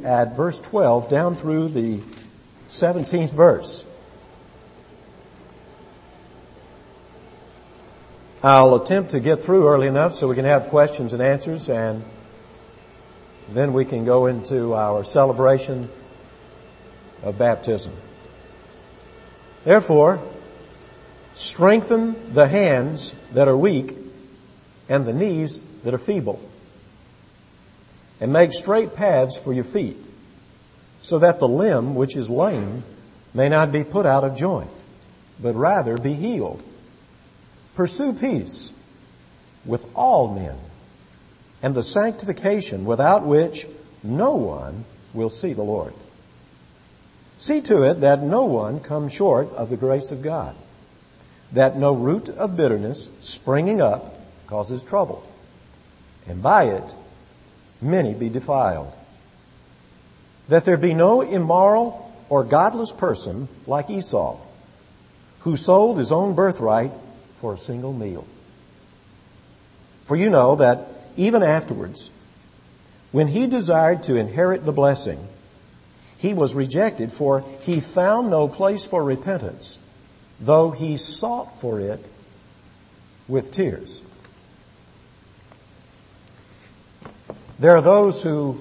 at verse 12 down through the 17th verse. I'll attempt to get through early enough so we can have questions and answers, and then we can go into our celebration of baptism. Therefore, strengthen the hands that are weak and the knees that are feeble, and make straight paths for your feet, so that the limb which is lame may not be put out of joint, but rather be healed. Pursue peace with all men, and the sanctification without which no one will see the Lord. See to it that no one come short of the grace of God, that no root of bitterness springing up causes trouble, and by it many be defiled. That there be no immoral or godless person like Esau, who sold his own birthright for a single meal. For you know that even afterwards, when he desired to inherit the blessing, he was rejected, for he found no place for repentance, though he sought for it with tears. There are those who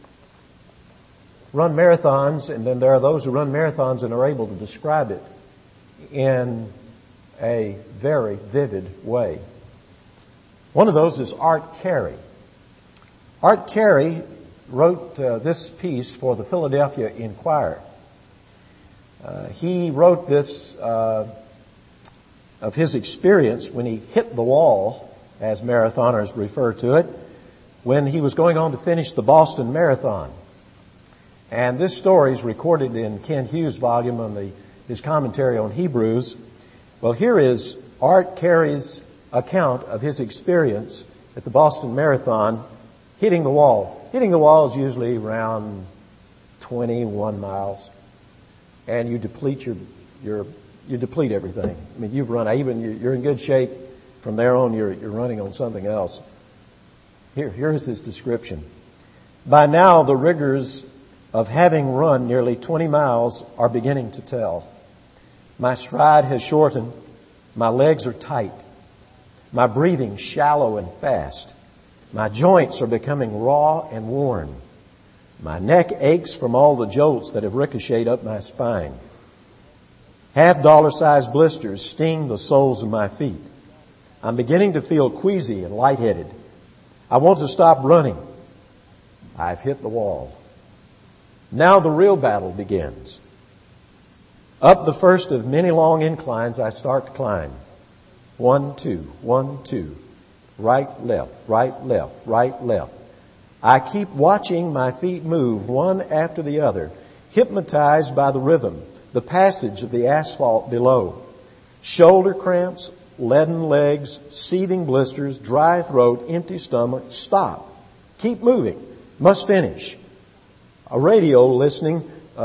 run marathons, and then there are those who run marathons and are able to describe it in a very vivid way. One of those is Art Carey. Art Carey wrote this piece for the Philadelphia Inquirer. He wrote this of his experience when he hit the wall, as marathoners refer to it, when he was going on to finish the Boston Marathon. And this story is recorded in Ken Hughes' volume on his commentary on Hebrews. Well, here is Art Carey's account of his experience at the Boston Marathon, hitting the wall. Hitting the wall is usually around 21 miles, and you deplete you deplete everything. I mean, you've run. You're in good shape. From there on, you're running on something else. Here's his description. By now, the rigors of having run nearly 20 miles are beginning to tell. My stride has shortened. My legs are tight. My breathing shallow and fast. My joints are becoming raw and worn. My neck aches from all the jolts that have ricocheted up my spine. $50 blisters sting the soles of my feet. I'm beginning to feel queasy and lightheaded. I want to stop running. I've hit the wall. Now the real battle begins. Up the first of many long inclines, I start to climb. 1, 2, 1, 2. Right, left, right, left, right, left. I keep watching my feet move one after the other, hypnotized by the rhythm, the passage of the asphalt below. Shoulder cramps, leaden legs, seething blisters, dry throat, empty stomach. Stop. Keep moving. Must finish. A radio listening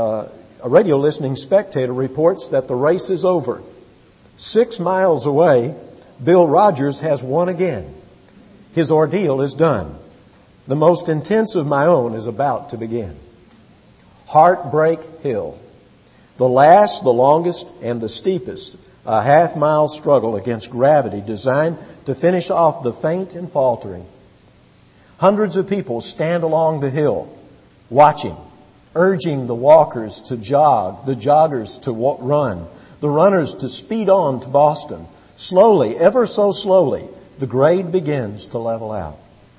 spectator reports that the race is over. 6 miles away, Bill Rogers has won again. His ordeal is done. The most intense of my own is about to begin. Heartbreak Hill. The last, the longest, and the steepest, a half-mile struggle against gravity designed to finish off the faint and faltering. Hundreds of people stand along the hill, watching, urging the walkers to jog, the joggers to run, the runners to speed on to Boston. Slowly, ever so slowly, the grade begins to level out.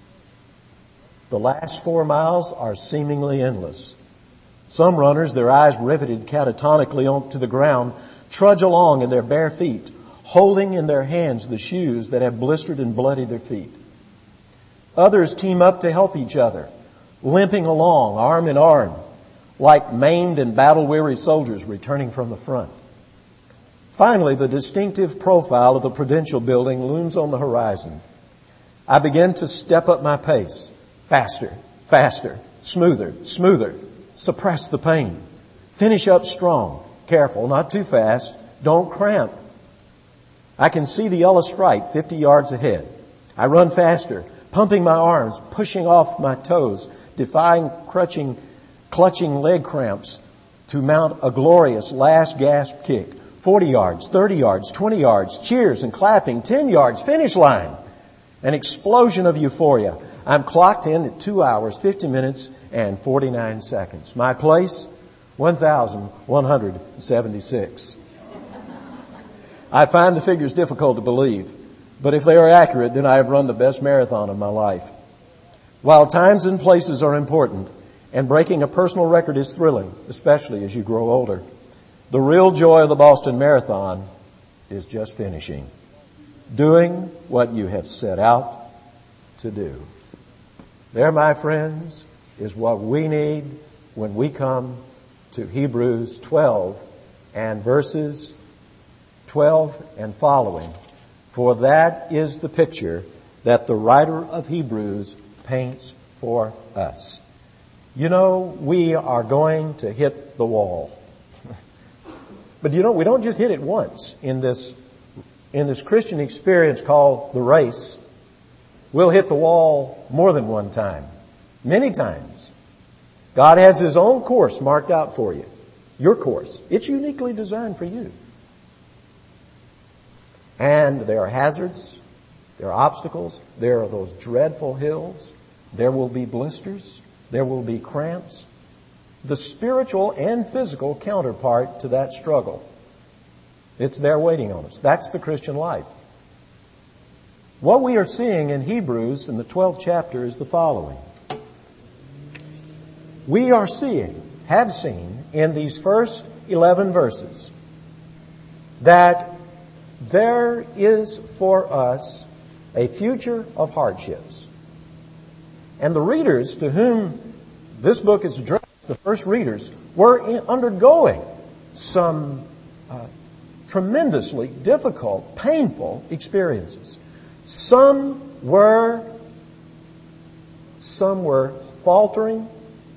The last 4 miles are seemingly endless. Some runners, their eyes riveted catatonically onto the ground, trudge along in their bare feet, holding in their hands the shoes that have blistered and bloodied their feet. Others team up to help each other, limping along, arm in arm, like maimed and battle-weary soldiers returning from the front. Finally, the distinctive profile of the Prudential building looms on the horizon. I begin to step up my pace. Faster, faster, smoother, smoother. Suppress the pain. Finish up strong. Careful, not too fast. Don't cramp. I can see the yellow stripe 50 yards ahead. I run faster, pumping my arms, pushing off my toes, defying clutching leg cramps to mount a glorious last gasp kick. 40 yards, 30 yards, 20 yards, cheers and clapping, 10 yards, finish line. An explosion of euphoria. I'm clocked in at 2 hours, 50 minutes, and 49 seconds. My place, 1,176. I find the figures difficult to believe, but if they are accurate, then I have run the best marathon of my life. While times and places are important, and breaking a personal record is thrilling, especially as you grow older, the real joy of the Boston Marathon is just finishing. Doing what you have set out to do. There, my friends, is what we need when we come to Hebrews 12 and verses 12 and following. For that is the picture that the writer of Hebrews paints for us. You know, we are going to hit the wall. But you know, we don't just hit it once in this Christian experience called the race. We'll hit the wall more than one time. Many times. God has His own course marked out for you. Your course. It's uniquely designed for you. And there are hazards. There are obstacles. There are those dreadful hills. There will be blisters. There will be cramps. The spiritual and physical counterpart to that struggle. It's there waiting on us. That's the Christian life. What we are seeing in Hebrews in the 12th chapter is the following. We are have seen in these first 11 verses that there is for us a future of hardships. And the readers to whom this book is addressed, the first readers, were undergoing some tremendously difficult, painful experiences. Some were faltering.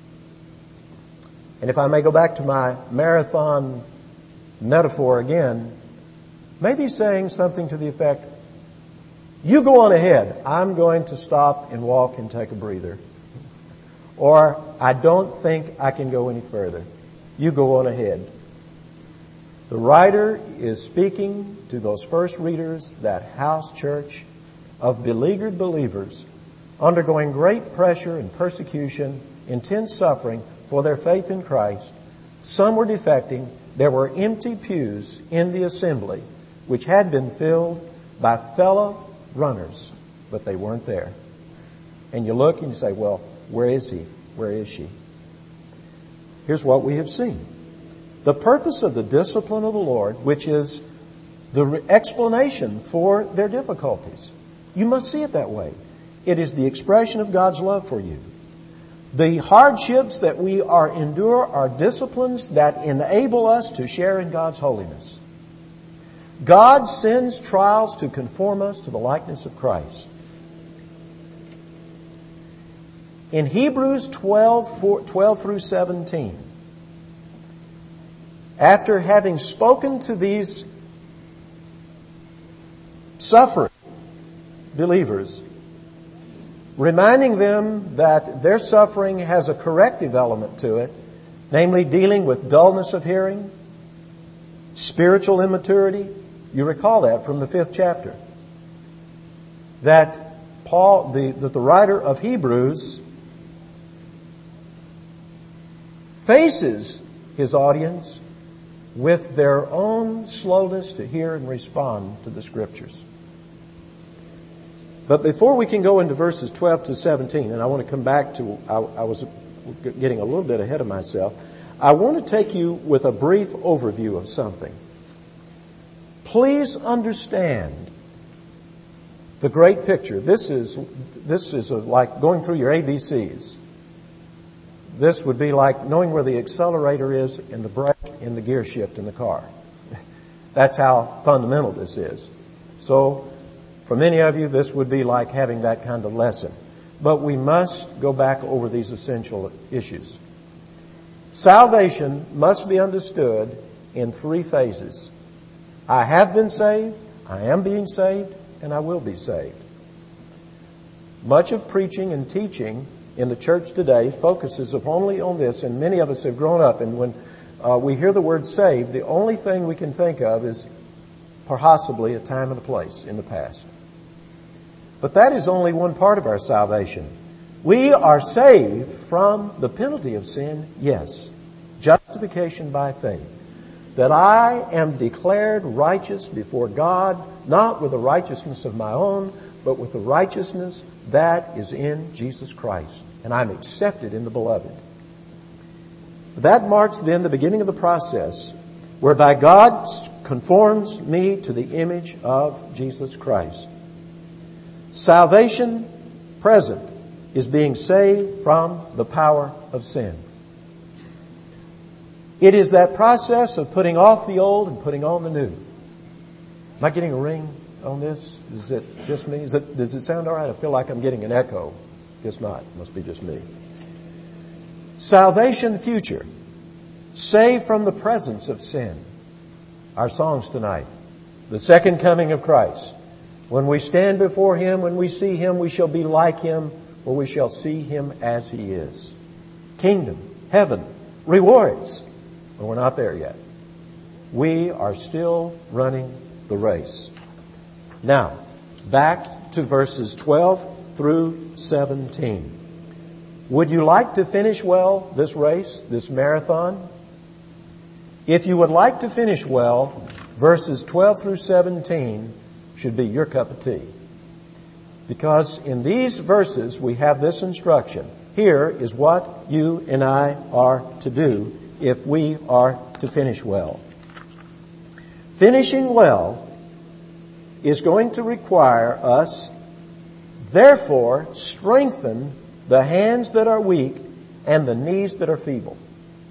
And if I may go back to my marathon metaphor again, maybe saying something to the effect, you go on ahead. I'm going to stop and walk and take a breather. Or, I don't think I can go any further. You go on ahead. The writer is speaking to those first readers, that house church of beleaguered believers undergoing great pressure and persecution, intense suffering for their faith in Christ. Some were defecting. There were empty pews in the assembly, which had been filled by fellow runners, but they weren't there. And you look and you say, well, where is he? Where is she? Here's what we have seen. The purpose of the discipline of the Lord, which is the explanation for their difficulties. You must see it that way. It is the expression of God's love for you. The hardships that we endure are disciplines that enable us to share in God's holiness. God sends trials to conform us to the likeness of Christ. In Hebrews 12 through 17, after having spoken to these suffering believers, reminding them that their suffering has a corrective element to it, namely dealing with dullness of hearing, spiritual immaturity. You recall that from the 5th chapter. That the writer of Hebrews faces his audience with their own slowness to hear and respond to the Scriptures. But before we can go into verses 12 to 17, and I want to come back to, I was getting a little bit ahead of myself. I want to take you with a brief overview of something. Please understand the great picture. This is like going through your ABCs. This would be like knowing where the accelerator is and the brake and the gear shift in the car. That's how fundamental this is. So, for many of you, this would be like having that kind of lesson. But we must go back over these essential issues. Salvation must be understood in 3 phases. I have been saved, I am being saved, and I will be saved. Much of preaching and teaching in the church today focuses only on this, and many of us have grown up, and when we hear the word saved, the only thing we can think of is possibly a time and a place in the past. But that is only one part of our salvation. We are saved from the penalty of sin, yes. Justification by faith. That I am declared righteous before God, not with the righteousness of my own, but with the righteousness that is in Jesus Christ. And I'm accepted in the Beloved. That marks then the beginning of the process whereby God conforms me to the image of Jesus Christ. Salvation, present, is being saved from the power of sin. It is that process of putting off the old and putting on the new. Am I getting a ring on this? Is it just me? Does it sound all right? I feel like I'm getting an echo. Guess not. It must be just me. Salvation future. Saved from the presence of sin. Our songs tonight. The second coming of Christ. When we stand before Him, when we see Him, we shall be like Him, or we shall see Him as He is. Kingdom, heaven, rewards. But we're not there yet. We are still running the race. Now, back to verses 12 through 17. Would you like to finish well this race, this marathon? If you would like to finish well, verses 12 through 17 should be your cup of tea. Because in these verses we have this instruction. Here is what you and I are to do if we are to finish well. Finishing well is going to require us, therefore, strengthen the hands that are weak and the knees that are feeble.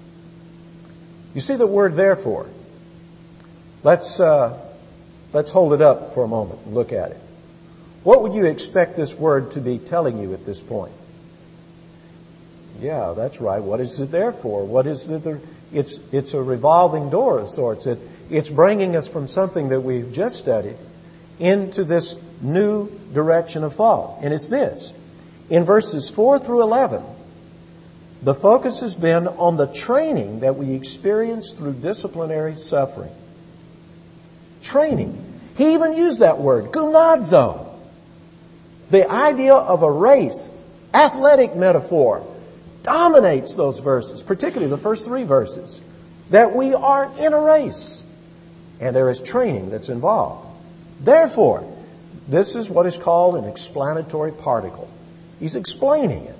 You see the word therefore. Let's hold it up for a moment and look at it. What would you expect this word to be telling you at this point? Yeah, that's right. What is it there for? What is it? It's a revolving door of sorts. It's bringing us from something that we've just studied into this new direction of thought. And it's this. In verses 4 through 11, the focus has been on the training that we experience through disciplinary suffering. Training. He even used that word, gymnazo. The idea of a race, athletic metaphor, dominates those verses, particularly the first 3 verses, that we are in a race. And there is training that's involved. Therefore, this is what is called an explanatory particle. He's explaining it.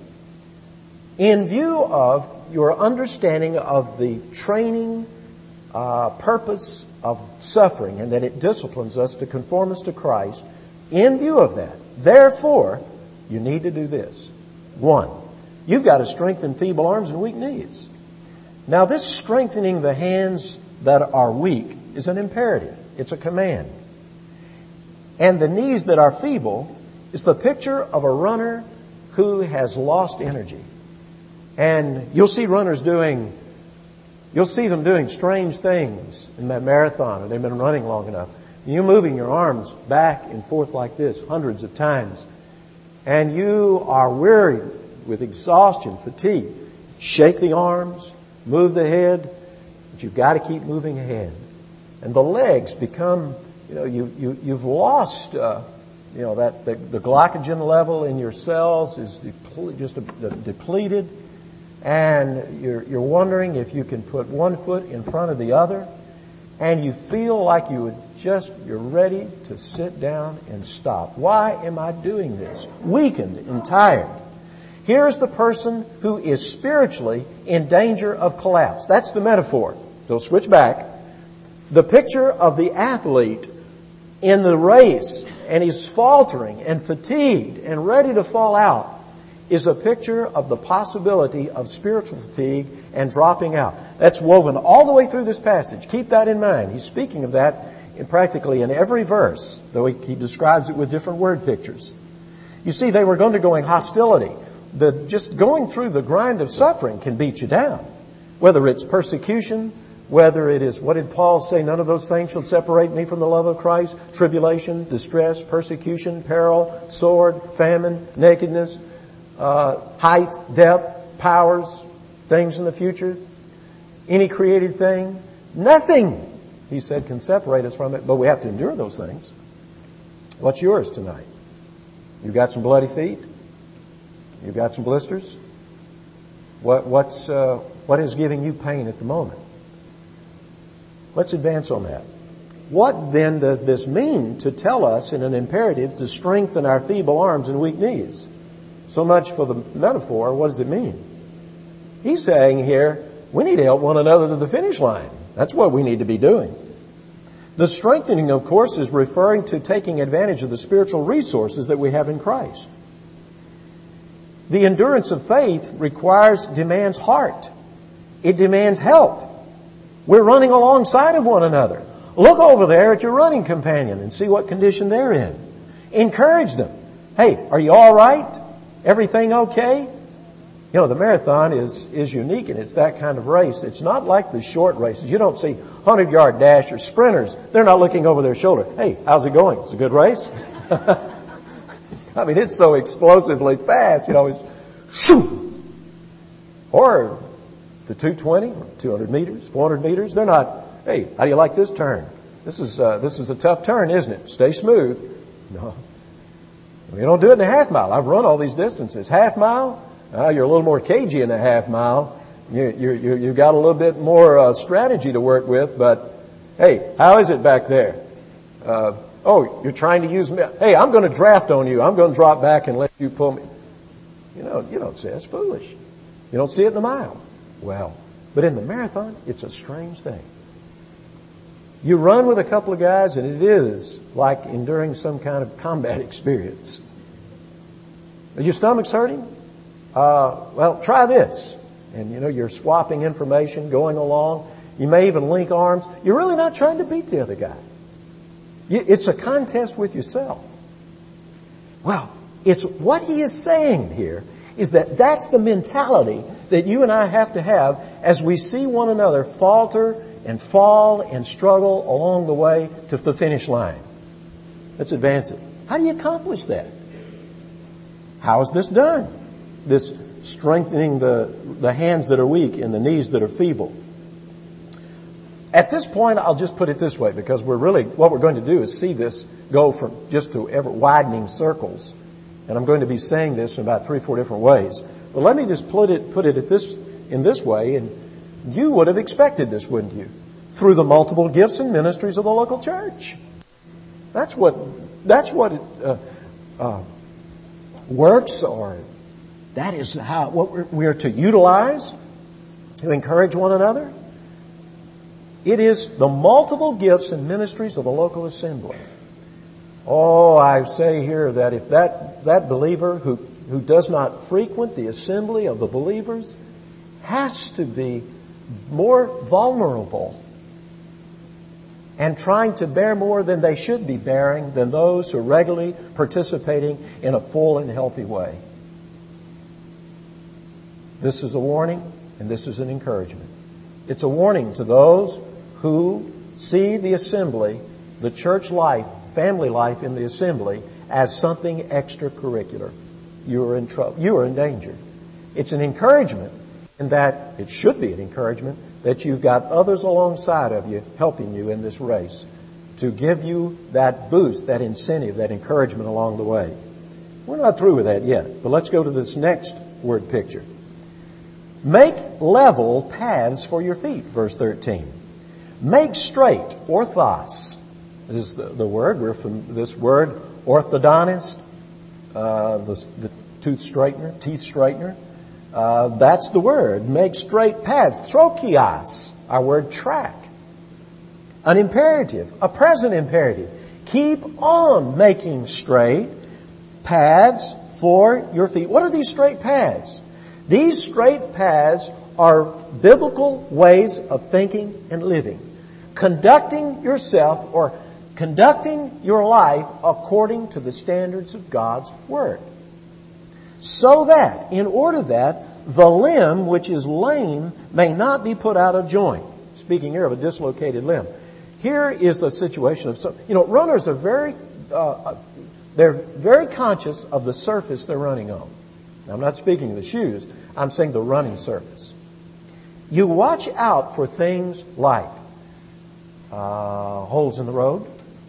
In view of your understanding of the training purpose of suffering and that it disciplines us to conform us to Christ, in view of that, therefore, you need to do this. 1, you've got to strengthen feeble arms and weak knees. Now, this strengthening the hands that are weak is an imperative. It's a command. And the knees that are feeble is the picture of a runner who has lost energy. And you'll see runners doing strange things in that marathon, or they've been running long enough. And you're moving your arms back and forth like this hundreds of times. And you are wearied with exhaustion, fatigue. Shake the arms, move the head, but you've got to keep moving ahead. And the legs become, you've lost, that the glycogen level in your cells is depleted. And you're wondering if you can put one foot in front of the other. And you feel like you're ready to sit down and stop. Why am I doing this? Weakened and tired. Here's the person who is spiritually in danger of collapse. That's the metaphor. So switch back. The picture of the athlete in the race, and he's faltering and fatigued and ready to fall out, is a picture of the possibility of spiritual fatigue and dropping out. That's woven all the way through this passage. Keep that in mind. He's speaking of that practically in every verse, though he describes it with different word pictures. You see, they were going to go in hostility. Just going through the grind of suffering can beat you down. Whether it's persecution, whether it is, what did Paul say? None of those things shall separate me from the love of Christ. Tribulation, distress, persecution, peril, sword, famine, nakedness, height, depth, powers, things in the future, any created thing. Nothing, he said, can separate us from it, but we have to endure those things. What's yours tonight? You've got some bloody feet? You've got some blisters? What is giving you pain at the moment? Let's advance on that. What then does this mean to tell us in an imperative to strengthen our feeble arms and weak knees? So much for the metaphor. What does it mean? He's saying here, we need to help one another to the finish line. That's what we need to be doing. The strengthening, of course, is referring to taking advantage of the spiritual resources that we have in Christ. The endurance of faith demands heart. It demands help. We're running alongside of one another. Look over there at your running companion and see what condition they're in. Encourage them. Hey, are you all right? Everything okay? You know, the marathon is unique, and it's that kind of race. It's not like the short races. You don't see 100-yard dash or sprinters. They're not looking over their shoulder. Hey, how's it going? It's a good race? I mean, it's so explosively fast. You know, it's shoo! Or the 220, 200 meters, 400 meters. They're not, hey, how do you like this turn? This is a tough turn, isn't it? Stay smooth. No. You don't do it in a half mile. I've run all these distances. Half mile, you're a little more cagey in a half mile. You've got a little bit more strategy to work with, but hey, how is it back there? You're trying to use me. Hey, I'm going to draft on you. I'm going to drop back and let you pull me. You don't say that's foolish. You don't see it in the mile. Well, but in the marathon, it's a strange thing. You run with a couple of guys, and it is like enduring some kind of combat experience. Is your stomach hurting? Well, try this. And, you're swapping information, going along. You may even link arms. You're really not trying to beat the other guy. It's a contest with yourself. Well, it's what he is saying here is that's the mentality that you and I have to have as we see one another falter and fall and struggle along the way to the finish line. Let's advance it. How do you accomplish that? How is this done? This strengthening the hands that are weak and the knees that are feeble. At this point, I'll just put it this way, because what we're going to do is see this go from just to ever widening circles. And I'm going to be saying this in about 3 or 4 different ways. But let me just put it in this way, and you would have expected this, wouldn't you? Through the multiple gifts and ministries of the local church. That's what works, or that is what we are to utilize to encourage one another. It is the multiple gifts and ministries of the local assembly. Oh, I say here that if that believer who does not frequent the assembly of the believers has to be more vulnerable and trying to bear more than they should be bearing than those who are regularly participating in a full and healthy way. This is a warning, and this is an encouragement. It's a warning to those who see the assembly, the church life, family life in the assembly, as something extracurricular. You are in trouble. You are in danger. It's an encouragement in that it should be an encouragement that you've got others alongside of you helping you in this race to give you that boost, that incentive, that encouragement along the way. We're not through with that yet, but let's go to this next word picture. Make level paths for your feet, verse 13. Make straight, orthos. This is the word. We're from this word, orthodontist, the teeth straightener. That's the word. Make straight paths. Trochios, our word track. An imperative, a present imperative. Keep on making straight paths for your feet. What are these straight paths? These straight paths are biblical ways of thinking and living. Conducting yourself or conducting your life according to the standards of God's Word. So that, in order that, the limb which is lame may not be put out of joint. Speaking here of a dislocated limb. Here is the situation of runners are they're very conscious of the surface they're running on. Now, I'm not speaking of the shoes. I'm saying the running surface. You watch out for things like holes in the road.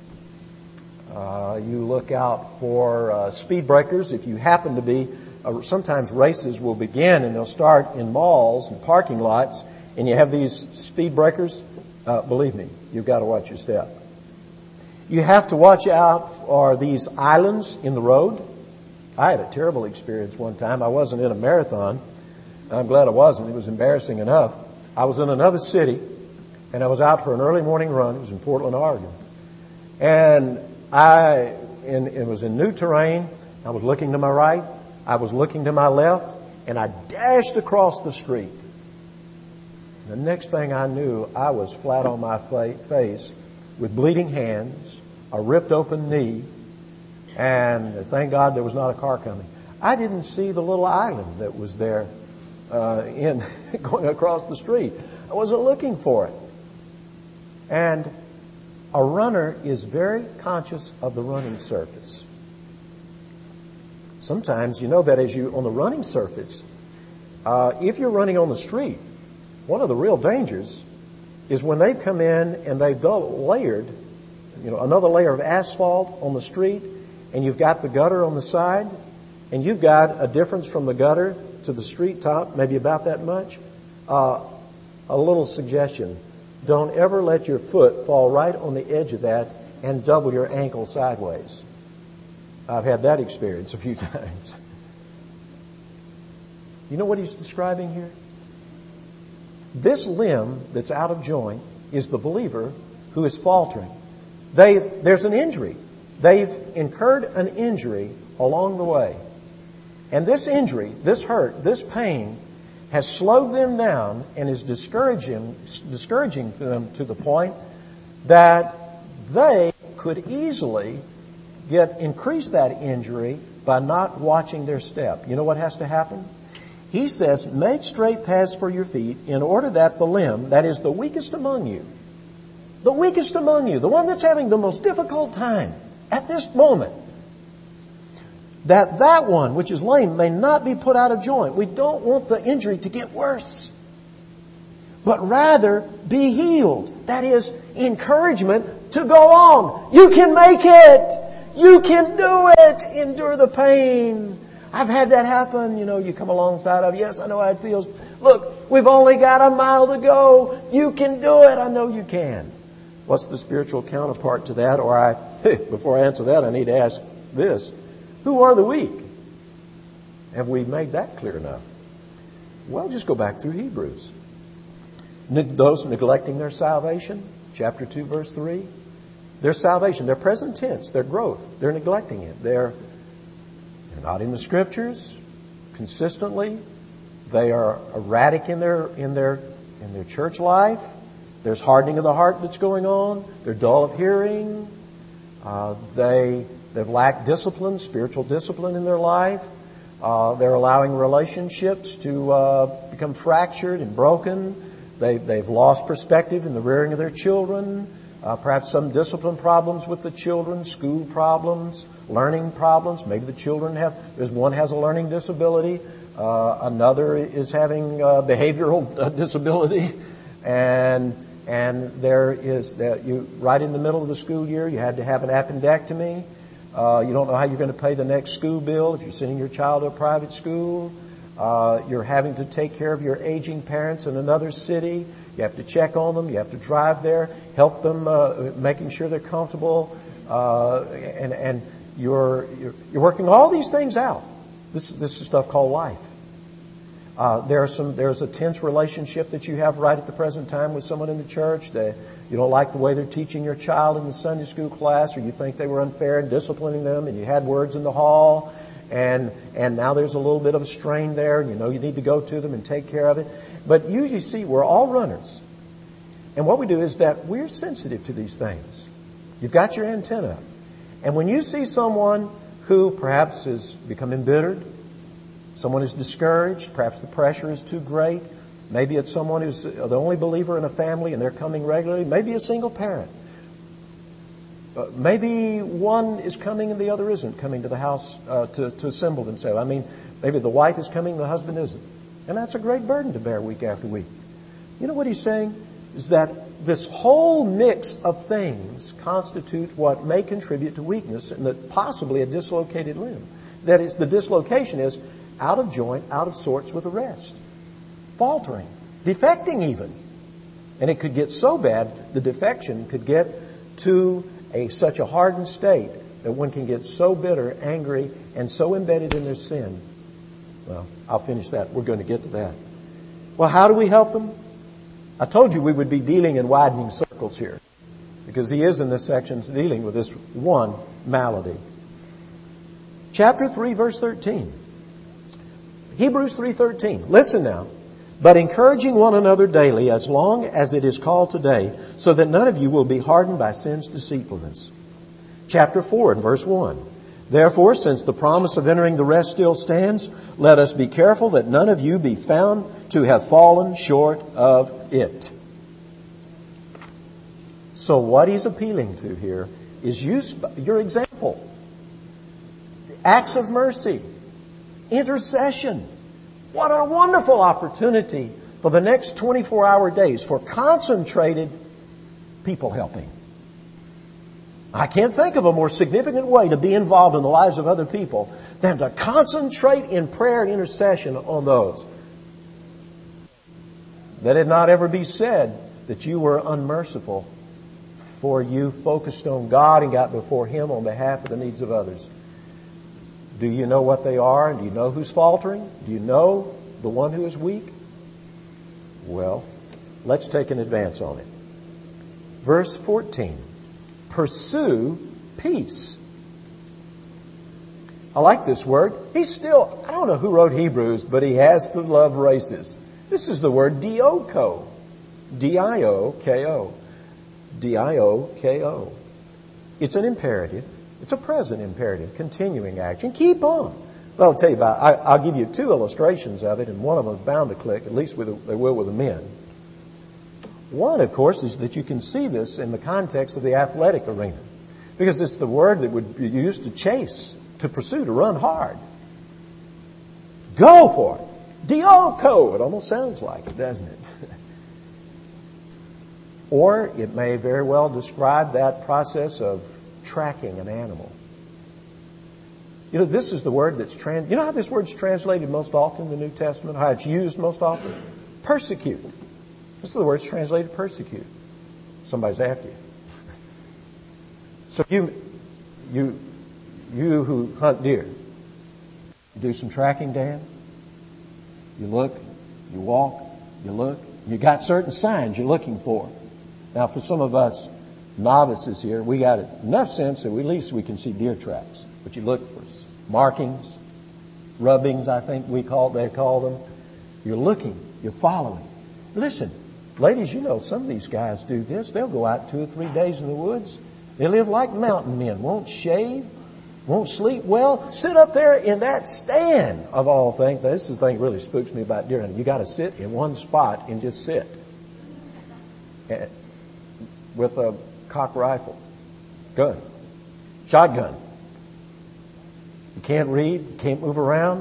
You look out for speed breakers. If you happen to be, sometimes races will begin and they'll start in malls and parking lots, and you have these speed breakers. Believe me, you've got to watch your step. You have to watch out for these islands in the road. I had a terrible experience one time. I wasn't in a marathon. I'm glad I wasn't. It was embarrassing enough. I was in another city, and I was out for an early morning run. It was in Portland, Oregon. And it was in new terrain. I was looking to my right. I was looking to my left, and I dashed across the street. The next thing I knew, I was flat on my face with bleeding hands, a ripped open knee, and thank God there was not a car coming. I didn't see the little island that was there going across the street. I wasn't looking for it. And a runner is very conscious of the running surface. Sometimes you know that as you on the running surface, if you're running on the street, one of the real dangers is when they come in and they've layered, another layer of asphalt on the street, and you've got the gutter on the side, and you've got a difference from the gutter to the street top, maybe about that much. A little suggestion: don't ever let your foot fall right on the edge of that and double your ankle sideways. I've had that experience a few times. You know what he's describing here? This limb that's out of joint is the believer who is faltering. There's an injury. They've incurred an injury along the way. And this injury, this hurt, this pain has slowed them down and is discouraging them to the point that they could easily increase that injury by not watching their step. You know what has to happen? He says, make straight paths for your feet in order that the limb, that is the weakest among you, the one that's having the most difficult time at this moment, that one which is lame may not be put out of joint. We don't want the injury to get worse, but rather be healed. That is encouragement to go on. You can make it. You can do it. Endure the pain. I've had that happen. You come alongside of, yes, I know how it feels. Look, we've only got a mile to go. You can do it. I know you can. What's the spiritual counterpart to that? Before I answer that, I need to ask this. Who are the weak? Have we made that clear enough? Well, just go back through Hebrews. Those neglecting their salvation, chapter 2, verse 3. Their salvation, their present tense, their growth, they're neglecting it. They're not in the Scriptures consistently. They are erratic in their church life. There's hardening of the heart that's going on. They're dull of hearing. They've lacked discipline, spiritual discipline in their life. They're allowing relationships to become fractured and broken. They've lost perspective in the rearing of their children. Perhaps some discipline problems with the children, school problems, learning problems. Maybe the children one has a learning disability. Another is having behavioral disability. And there is that right in the middle of the school year, you had to have an appendectomy. You don't know how you're going to pay the next school bill if you're sending your child to a private school. You're having to take care of your aging parents in another city. You have to check on them. You have to drive there, help them, making sure they're comfortable, and you're working all these things out. This is stuff called life. There's a tense relationship that you have right at the present time with someone in the church. You don't like the way they're teaching your child in the Sunday school class, or you think they were unfair in disciplining them, and you had words in the hall, and now there's a little bit of a strain there, and you need to go to them and take care of it. But you see, we're all runners. And what we do is that we're sensitive to these things. You've got your antenna. And when you see someone who perhaps has become embittered, someone is discouraged, perhaps the pressure is too great, maybe it's someone who's the only believer in a family and they're coming regularly, maybe a single parent. Maybe one is coming and the other isn't coming to the house to assemble themselves. Maybe the wife is coming, the husband isn't. And that's a great burden to bear week after week. You know what he's saying? Is that this whole mix of things constitute what may contribute to weakness and that possibly a dislocated limb. That is, the dislocation is out of joint, out of sorts with the rest. Faltering. Defecting even. And it could get so bad, the defection could get to such a hardened state that one can get so bitter, angry, and so embedded in their sin. Well, I'll finish that. We're going to get to that. Well, how do we help them? I told you we would be dealing in widening circles here, because he is in this section dealing with this one malady. Chapter 3, verse 13. Hebrews 3:13. Listen now. But encouraging one another daily, as long as it is called today, so that none of you will be hardened by sin's deceitfulness. Chapter 4 and verse 1. Therefore, since the promise of entering the rest still stands, let us be careful that none of you be found to have fallen short of it. So what he's appealing to here is your example. Acts of mercy. Intercession. What a wonderful opportunity for the next 24-hour days for concentrated people helping. I can't think of a more significant way to be involved in the lives of other people than to concentrate in prayer and intercession on those. Let it not ever be said that you were unmerciful, for you focused on God and got before Him on behalf of the needs of others. Do you know what they are? And do you know who's faltering? Do you know the one who is weak? Well, let's take an advance on it. Verse 14. Pursue peace. I like this word. I don't know who wrote Hebrews, but he has to love races. This is the word dioko. D-I-O-K-O. D-I-O-K-O. It's an imperative. It's a present imperative, continuing action. Keep on. Well, I'll tell you I'll give you two illustrations of it, and one of them is bound to click, at least they will with the men. One, of course, is that you can see this in the context of the athletic arena, because it's the word that would be used to chase, to pursue, to run hard. Go for it. Dioko. It almost sounds like it, doesn't it? Or it may very well describe that process of tracking an animal. You know, this is the word you know how this word's translated most often in the New Testament? How it's used most often? Persecute. This is the word's translated persecute. Somebody's after you. So you who hunt deer, you do some tracking, Dan. You look, you walk, you look. You got certain signs you're looking for. Now, for some of us novices here, we got enough sense that at least we can see deer tracks. But you look for markings, rubbings, I think they call them. You're looking, you're following. Listen, ladies, you know some of these guys do this. They'll go out 2 or 3 days in the woods. They live like mountain men, won't shave, won't sleep well. Sit up there in that stand, of all things. Now, this is the thing that really spooks me about deer hunting. You got to sit in one spot and just sit. With a cock rifle, gun, shotgun. You can't read, you can't move around.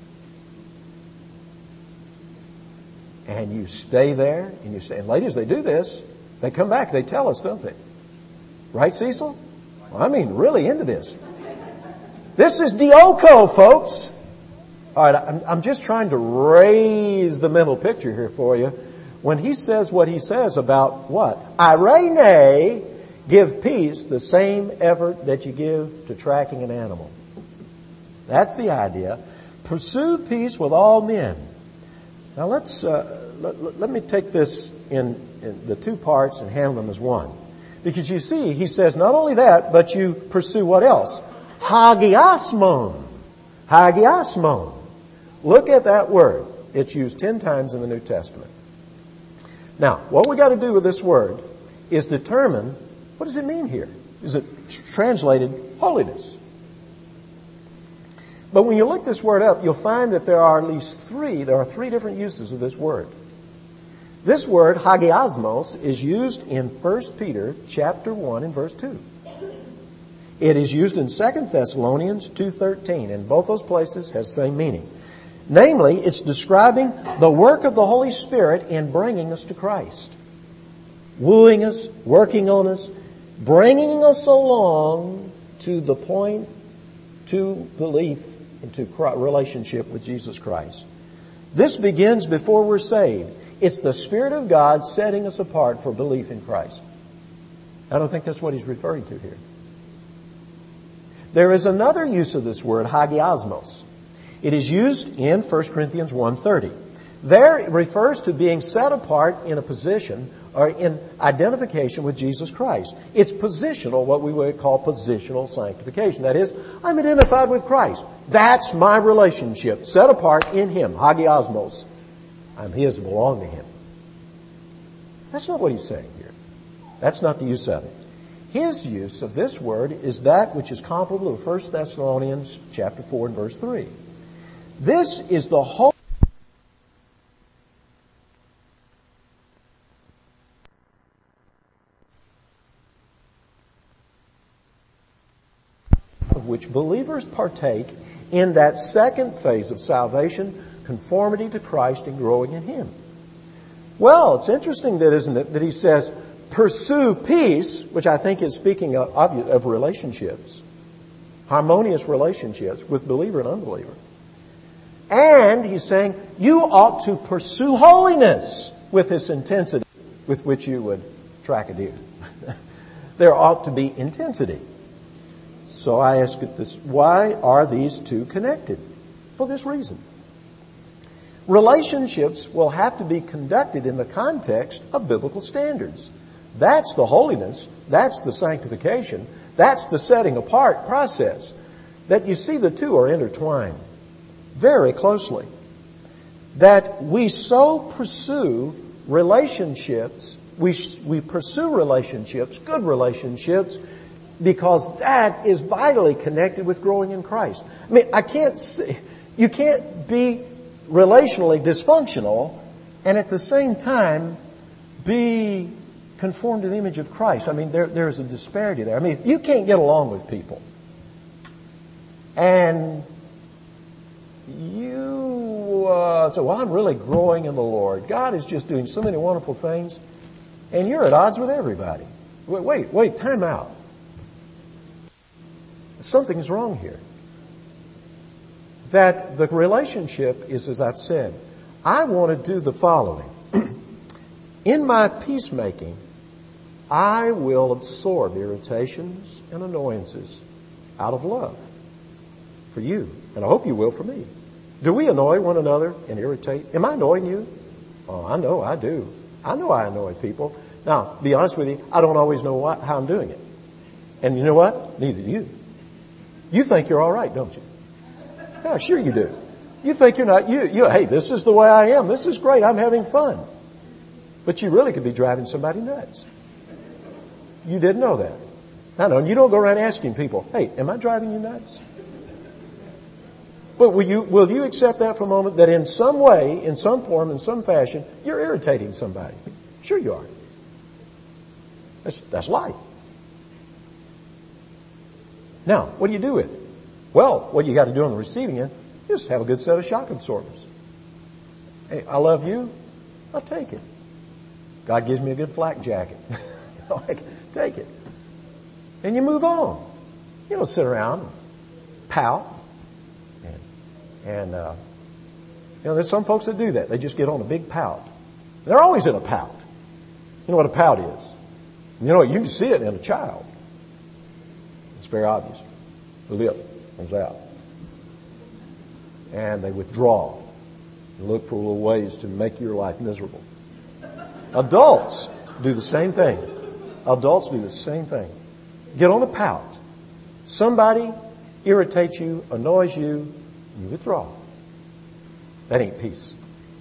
And you stay there, and ladies, they do this. They come back, they tell us, don't they? Right, Cecil? Well, I mean, really into this. This is Dioko, folks. All right, I'm just trying to raise the mental picture here for you. When he says what he says about what? Irene, give peace the same effort that you give to tracking an animal. That's the idea. Pursue peace with all men. Now let me take this in the two parts and handle them as one. Because you see, he says not only that, but you pursue what else? Hagiasmon. Hagiasmon. Look at that word. It's used 10 times in the New Testament. Now, what we got to do with this word is determine, what does it mean here? Is it translated holiness? But when you look this word up, you'll find that there are three different uses of this word. This word, hagiasmos, is used in 1 Peter chapter 1 and verse 2. It is used in 2 Thessalonians 2:13, and both those places has the same meaning. Namely, it's describing the work of the Holy Spirit in bringing us to Christ. Wooing us, working on us, bringing us along to the point to belief into relationship with Jesus Christ. This begins before we're saved. It's the Spirit of God setting us apart for belief in Christ. I don't think that's what he's referring to here. There is another use of this word, hagiosmos. It is used in 1 Corinthians 1:30. There it refers to being set apart in a position or in identification with Jesus Christ. It's positional, what we would call positional sanctification. That is, I'm identified with Christ. That's my relationship, set apart in Him, hagiosmos. I'm His, belong to Him. That's not what he's saying here. That's not the use of it. His use of this word is that which is comparable to 1 Thessalonians chapter 4 and verse 3. This is the whole of which believers partake in that second phase of salvation, conformity to Christ and growing in Him. Well, it's interesting that, isn't it, that he says, pursue peace, which I think is speaking of relationships, harmonious relationships with believer and unbeliever. And he's saying, you ought to pursue holiness with this intensity with which you would track a deer. There ought to be intensity. So I ask it this, why are these two connected? For this reason. Relationships will have to be conducted in the context of biblical standards. That's the holiness. That's the sanctification. That's the setting apart process. That you see the two are intertwined very closely. That we so pursue relationships, we pursue relationships, good relationships, because that is vitally connected with growing in Christ. I mean, you can't be relationally dysfunctional and at the same time be conformed to the image of Christ. I mean, there's a disparity there. I mean, you can't get along with people and you say, well, I'm really growing in the Lord. God is just doing so many wonderful things, and you're at odds with everybody. Wait, time out. Something's wrong here. That the relationship is, as I've said, I want to do the following. In my peacemaking, I will absorb irritations and annoyances out of love for you. And I hope you will for me. Do we annoy one another and irritate? Am I annoying you? Oh, I know I do. I know I annoy people. Now, to be honest with you, I don't always know how I'm doing it. And you know what? Neither do you. You think you're all right, don't you? Yeah, sure you do. You think you're not. Hey, this is the way I am. This is great. I'm having fun. But you really could be driving somebody nuts. You didn't know that. I know. And you don't go around asking people, hey, am I driving you nuts? But will you accept that for a moment that in some way, in some form, in some fashion, you're irritating somebody? Sure you are. That's life. Now, what do you do with it? Well, what you got to do on the receiving end, just have a good set of shock absorbers. Hey, I love you. I'll take it. God gives me a good flak jacket. Take it. And you move on. You don't sit around and pout. And there's some folks that do that. They just get on a big pout. They're always in a pout. You know what a pout is? You can see it in a child. It's very obvious. The lip comes out. And they withdraw and look for little ways to make your life miserable. Adults do the same thing. Adults do the same thing. Get on a pout. Somebody irritates you, annoys you, you withdraw. That ain't peace.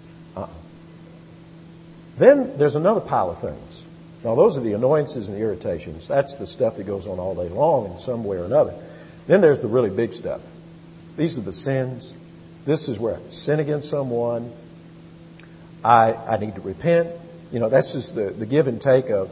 Then there's another pile of things. Now, those are the annoyances and the irritations. That's the stuff that goes on all day long in some way or another. Then there's the really big stuff. These are the sins. This is where I sin against someone. I need to repent. That's just the give and take of,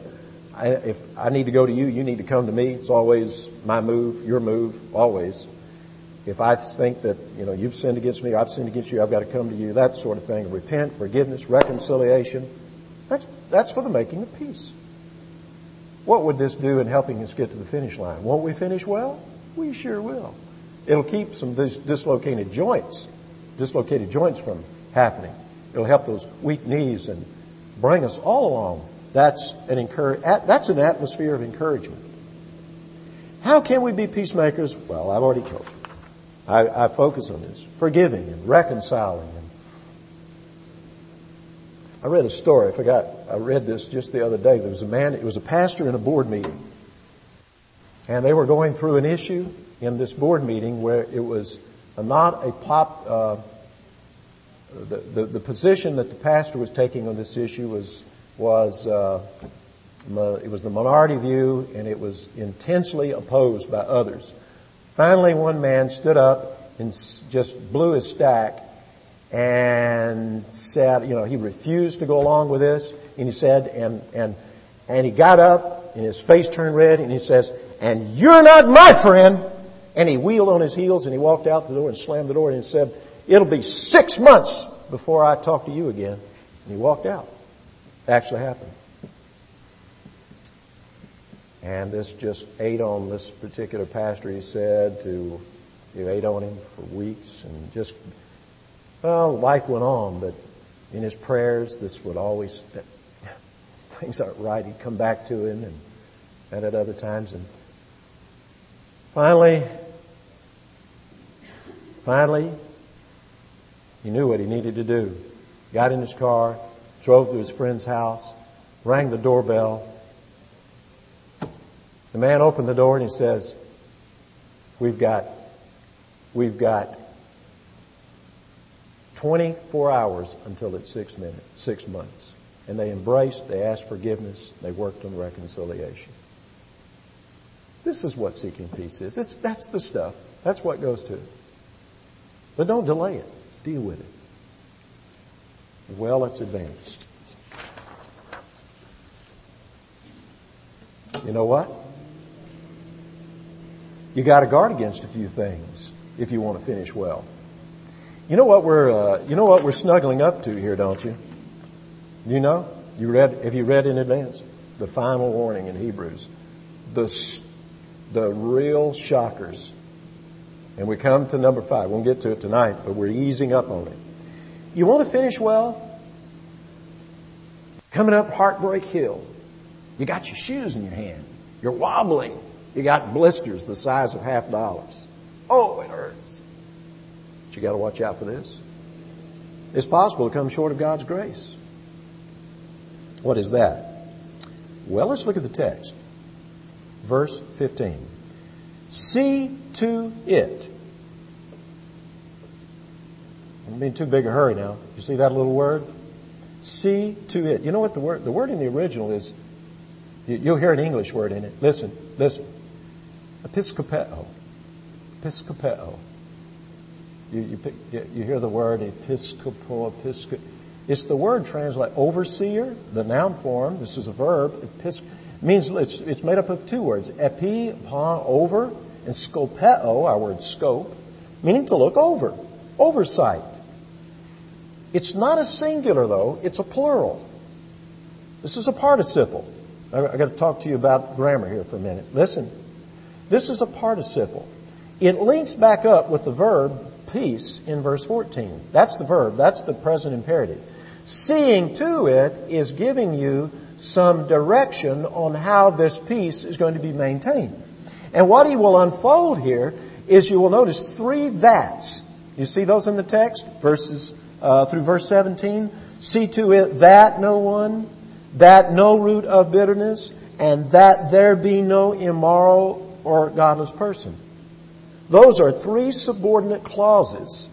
if I need to go to you, you need to come to me. It's always my move, your move, always. If I think that, you've sinned against me, I've sinned against you, I've got to come to you, that sort of thing. Repent, forgiveness, reconciliation. That's for the making of peace. What would this do in helping us get to the finish line? Won't we finish well? We sure will. It'll keep some of these dislocated joints from happening. It'll help those weak knees and bring us all along. That's an atmosphere of encouragement. How can we be peacemakers? Well, I've already told you. I focus on this. Forgiving and reconciling. I read a story. I read this just the other day. There was it was a pastor in a board meeting. And they were going through an issue in this board meeting where it was not a the position that the pastor was taking on this issue was it was the minority view, and it was intensely opposed by others. Finally, one man stood up and just blew his stack and said, he refused to go along with this. And he said, and he got up and his face turned red and he says, "And you're not my friend." And he wheeled on his heels and he walked out the door and slammed the door and he said, "It'll be 6 months before I talk to you again." And he walked out. It actually happened. And this just ate on this particular pastor, he said, it ate on him for weeks. And life went on, but in his prayers, this would always, things aren't right. He'd come back to him and at other times. And finally, he knew what he needed to do. Got in his car, drove to his friend's house, rang the doorbell. The man opened the door and he says, We've got 24 hours until it's 6 months. And they embraced, they asked forgiveness, they worked on reconciliation. This is what seeking peace is. That's the stuff. That's what goes to it. But don't delay it. Deal with it. Well, it's advanced. You know what? You got to guard against a few things if you want to finish well. You know what we're snuggling up to here, don't you? You know? Have you read in advance? The final warning in Hebrews. The real shockers. And we come to number 5. We won't get to it tonight, but we're easing up on it. You want to finish well? Coming up Heartbreak Hill. You got your shoes in your hand. You're wobbling. You got blisters the size of $50. Oh, it hurts. But you got to watch out for this. It's possible to come short of God's grace. What is that? Well, let's look at the text. Verse 15. See to it. I'm being too big a hurry now. You see that little word? See to it. You know what the word in the original is? You'll hear an English word in it. Listen. Episkopeo. You hear the word episkopo. It's the word translated overseer, the noun form. This is a verb. Means it's made up of 2 words. Epi, upon, over, and skopeo, our word scope, meaning to look over. Oversight. It's not a singular, though. It's a plural. This is a participle. I've got to talk to you about grammar here for a minute. Listen. This is a participle. It links back up with the verb peace in verse 14. That's the verb. That's the present imperative. Seeing to it is giving you some direction on how this peace is going to be maintained. And what he will unfold here is you will notice 3 that's. You see those in the text? Verses through verse 17. See to it that no one, that no root of bitterness, and that there be no immoral or godless person. Those are 3 subordinate clauses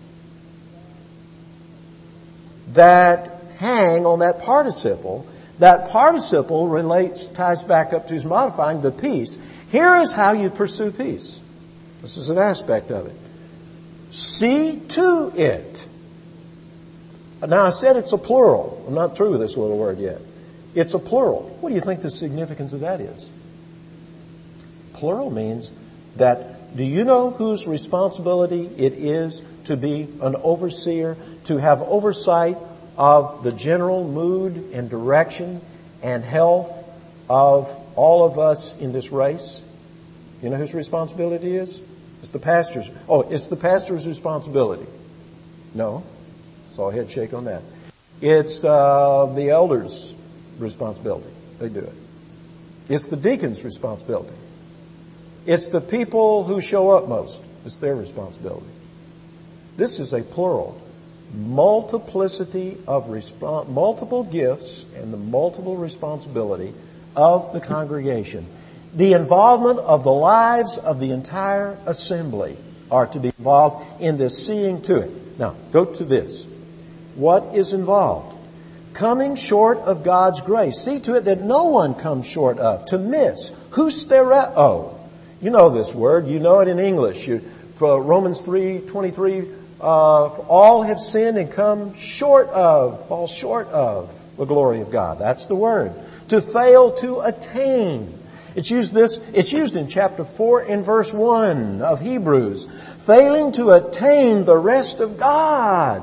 that hang on that participle. That participle ties back up to his modifying the peace. Here is how you pursue peace. This is an aspect of it. See to it. Now I said it's a plural. I'm not through with this little word yet. It's a plural. What do you think the significance of that is? Plural means that Do you know whose responsibility it is to be an overseer, to have oversight of the general mood and direction and health of all of us in this race? You know whose responsibility it is? It's the pastor's. Oh, it's the pastor's responsibility. No. Saw a head shake on that. It's the elders' responsibility. They do it. It's the deacon's responsibility. It's the people who show up most. It's their responsibility. This is a plural. Multiplicity of multiple gifts and the multiple responsibility of the congregation. The involvement of the lives of the entire assembly are to be involved in this seeing to it. Now, go to this. What is involved? Coming short of God's grace. See to it that no one comes short of. To miss. Hustereo. You know this word. You know it in English. For Romans 3:23, all have sinned and come short of, fall short of the glory of God. That's the word. To fail to attain. It's used in chapter 4 and verse 1 of Hebrews. Failing to attain the rest of God.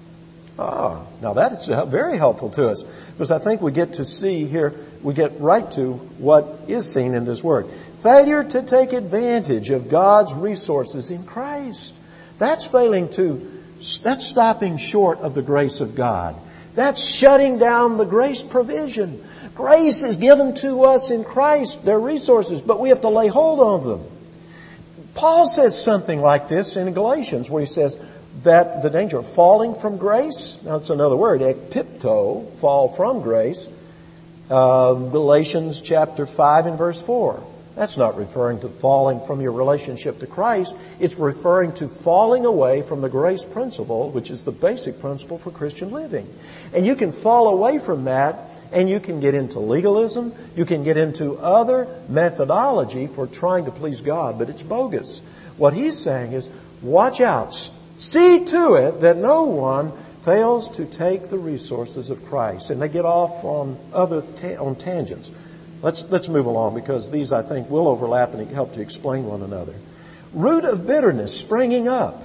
Now that's very helpful to us, because I think we get to see here, we get right to what is seen in this word. Failure to take advantage of God's resources in Christ. That's that's stopping short of the grace of God. That's shutting down the grace provision. Grace is given to us in Christ. They're resources, but we have to lay hold of them. Paul says something like this in Galatians, where he says that the danger of falling from grace, now it's another word, ekpipto, fall from grace, Galatians chapter 5 and verse 4. That's not referring to falling from your relationship to Christ. It's referring to falling away from the grace principle, which is the basic principle for Christian living. And you can fall away from that, and you can get into legalism. You can get into other methodology for trying to please God, but it's bogus. What he's saying is, watch out. See to it that no one fails to take the resources of Christ. And they get off on on tangents. Let's move along, because these, I think, will overlap and help to explain one another. Root of bitterness springing up.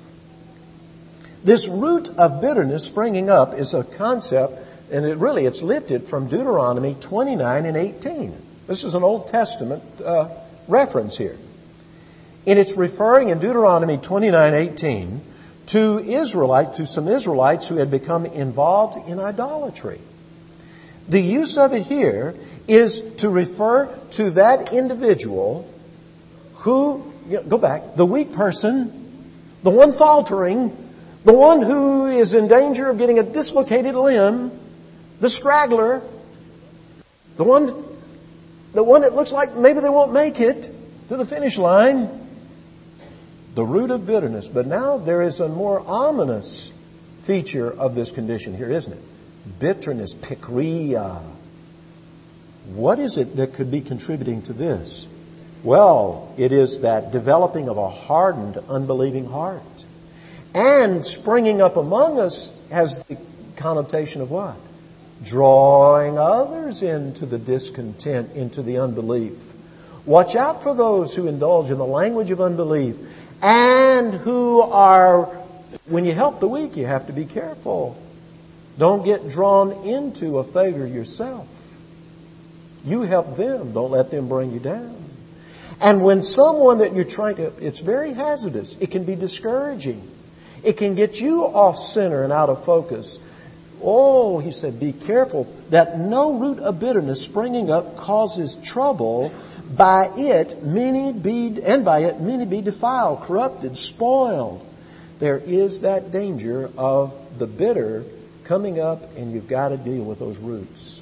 This root of bitterness springing up is a concept, and it's lifted from Deuteronomy 29 and 18. This is an Old Testament reference here. And it's referring in Deuteronomy 29:18 to some Israelites who had become involved in idolatry. The use of it here is to refer to that individual who, go back, the weak person, the one faltering, the one who is in danger of getting a dislocated limb, the straggler, the one that looks like maybe they won't make it to the finish line. The root of bitterness. But now there is a more ominous feature of this condition here, isn't it? Bitterness, pikria. What is it that could be contributing to this? Well, it is that developing of a hardened, unbelieving heart. And springing up among us has the connotation of what? Drawing others into the discontent, into the unbelief. Watch out for those who indulge in the language of unbelief and who are, when you help the weak, you have to be careful. Don't get drawn into a failure yourself. You help them. Don't let them bring you down. And when someone that you're trying to, it's very hazardous. It can be discouraging. It can get you off center and out of focus. Oh, he said, be careful that no root of bitterness springing up causes trouble. By it many be defiled, corrupted, spoiled. There is that danger of the bitter coming up, and you've got to deal with those roots.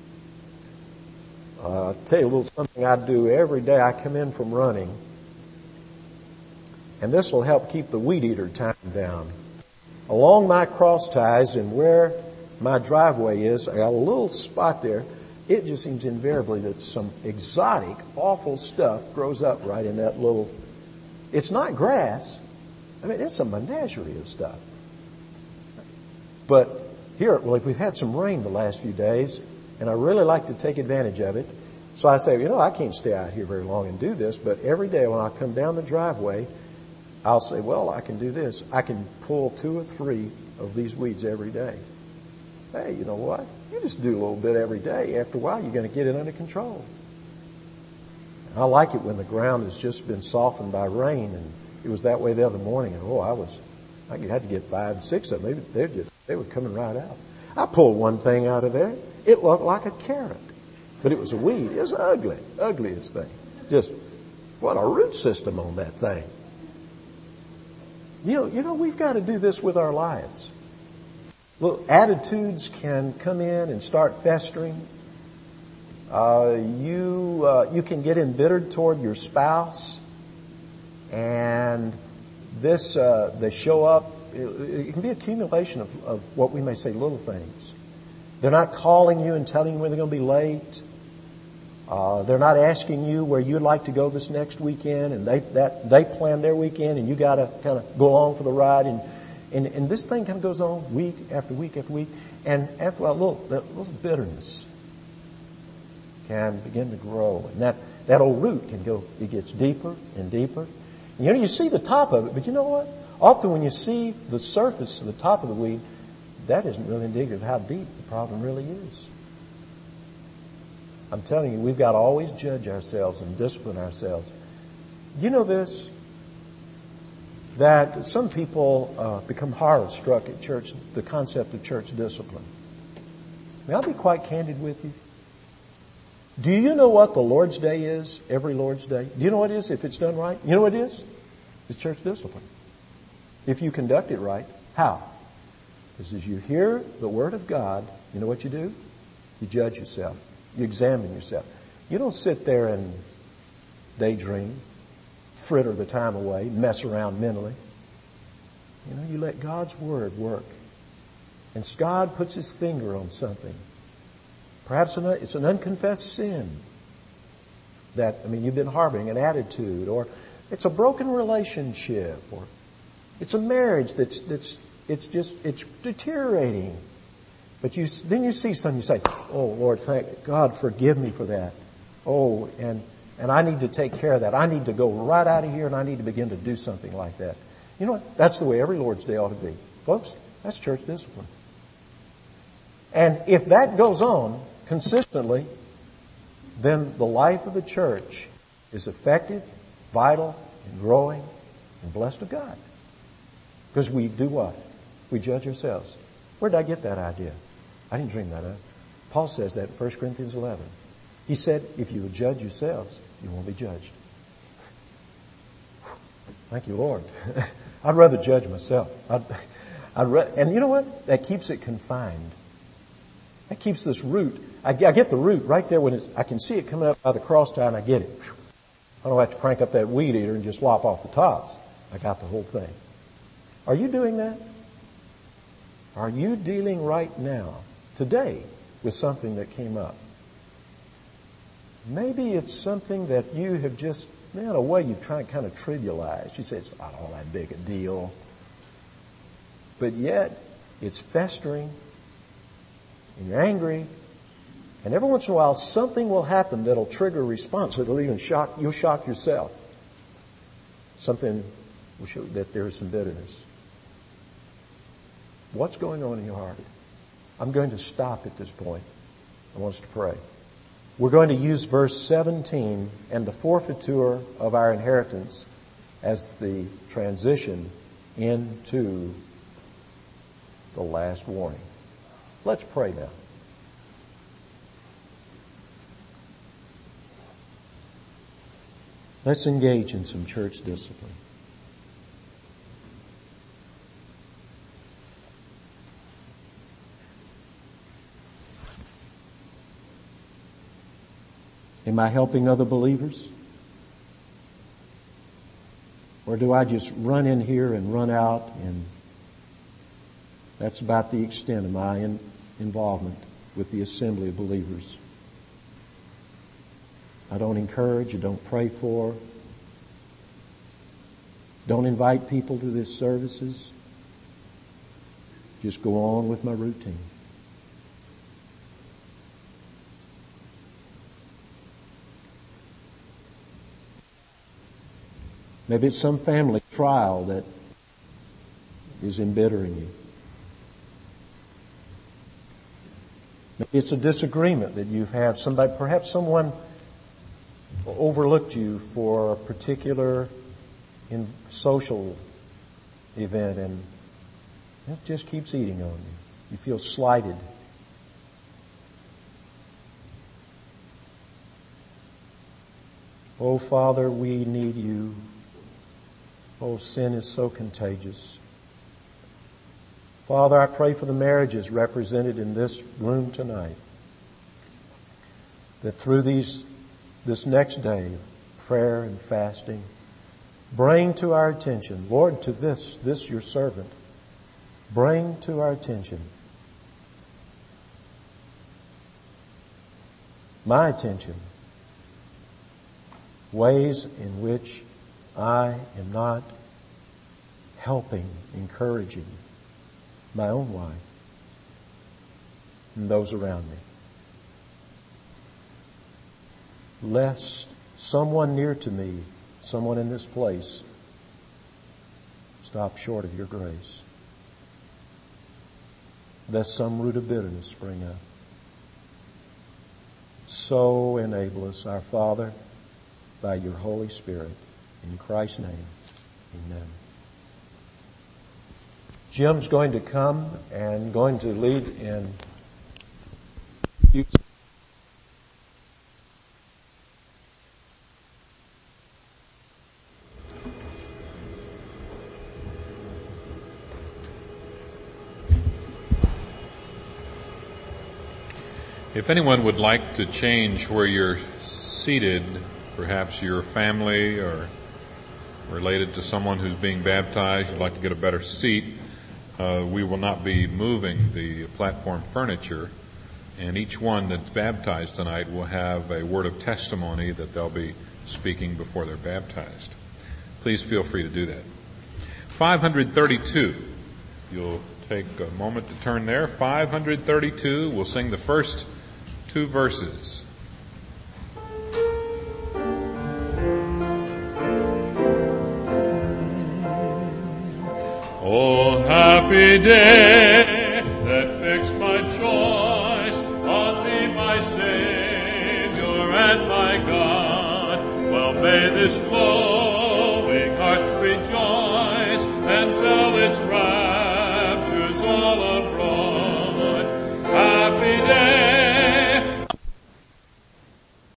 I'll tell you a little something I do every day. I come in from running, and this will help keep the weed eater time down. Along my cross ties and where my driveway is, I got a little spot there. It just seems invariably that some exotic, awful stuff grows up right in that little... It's not grass. I mean, it's a menagerie of stuff. But here, well, we've had some rain the last few days, and I really like to take advantage of it. So I say, I can't stay out here very long and do this, but every day when I come down the driveway, I'll say, well, I can do this. I can pull 2 or 3 of these weeds every day. Hey, you know what? You just do a little bit every day. After a while, you're going to get it under control. And I like it when the ground has just been softened by rain, and it was that way the other morning. And I had to get 5, 6 of them. They were coming right out. I pulled one thing out of there. It looked like a carrot, but it was a weed. It was ugly, ugliest thing. Just what a root system on that thing. We've got to do this with our lives. Look, attitudes can come in and start festering. You can get embittered toward your spouse, and they show up. It can be accumulation of what we may say little things. They're not calling you and telling you when they're going to be late. They're not asking you where you'd like to go this next weekend, and they plan their weekend, and you got to kind of go along for the ride. And this thing kind of goes on week after week after week, and after a while, that little bitterness can begin to grow, and that old root can go. It gets deeper and deeper. And you see the top of it, but you know what? Often when you see the surface, the top of the weed, that isn't really indicative of how deep the problem really is. I'm telling you, we've got to always judge ourselves and discipline ourselves. Do you know this? That some people become horror-struck at church, the concept of church discipline. May I be quite candid with you? Do you know what the Lord's Day is, every Lord's Day? Do you know what it is if it's done right? You know what it is? It's church discipline. If you conduct it right, how? Because as you hear the Word of God, you know what you do? You judge yourself. You examine yourself. You don't sit there and daydream, fritter the time away, mess around mentally. You let God's Word work. And God puts His finger on something. Perhaps it's an unconfessed sin that, you've been harboring an attitude, or it's a broken relationship, or it's a marriage that's deteriorating. But then you see something, you say, oh, Lord, thank God, forgive me for that. Oh, and I need to take care of that. I need to go right out of here, and I need to begin to do something like that. You know what? That's the way every Lord's Day ought to be. Folks, that's church discipline. And if that goes on consistently, then the life of the church is effective, vital, and growing, and blessed of God. Because we do what? We judge ourselves. Where did I get that idea? I didn't dream that up. Paul says that in 1 Corinthians 11. He said, if you would judge yourselves, you won't be judged. Thank you, Lord. I'd rather judge myself. And you know what? That keeps it confined. That keeps this root. I get the root right there when I can see it coming up by the cross tie, and I get it. I don't have to crank up that weed eater and just lop off the tops. I got the whole thing. Are you doing that? Are you dealing right now, today, with something that came up? Maybe it's something that you have just, in a way, you've tried kind of trivialized. You say it's not all that big a deal. But yet, it's festering, and you're angry, and every once in a while, something will happen that'll trigger a response. It'll even you'll shock yourself. Something will show that there is some bitterness. What's going on in your heart? I'm going to stop at this point. I want us to pray. We're going to use verse 17 and the forfeiture of our inheritance as the transition into the last warning. Let's pray now. Let's engage in some church discipline. Am I helping other believers? Or do I just run in here and run out, and that's about the extent of my involvement with the assembly of believers? I don't encourage, I don't pray for, don't invite people to these services. Just go on with my routine. Maybe it's some family trial that is embittering you. Maybe it's a disagreement that you've had. Perhaps someone overlooked you for a particular social event, and it just keeps eating on you. You feel slighted. Oh, Father, we need you. Oh, sin is so contagious. Father, I pray for the marriages represented in this room tonight, that through this next day of prayer and fasting, bring to our attention, Lord, to this your servant, bring to our attention, my attention, ways in which I am not helping, encouraging my own wife and those around me. Lest someone near to me, someone in this place, stop short of your grace. Lest some root of bitterness spring up. So enable us, our Father, by your Holy Spirit. In Christ's name, amen. Jim's going to come and going to lead in If anyone would like to change where you're seated, perhaps your family or related to someone who's being baptized, you'd like to get a better seat, we will not be moving the platform furniture, and each one that's baptized tonight will have a word of testimony that they'll be speaking before they're baptized. Please feel free to do that. 532. You'll take a moment to turn there. 532. We'll sing the first two verses. Oh, happy day that fixed my choice on thee, my Savior and my God. Well, may this glowing heart rejoice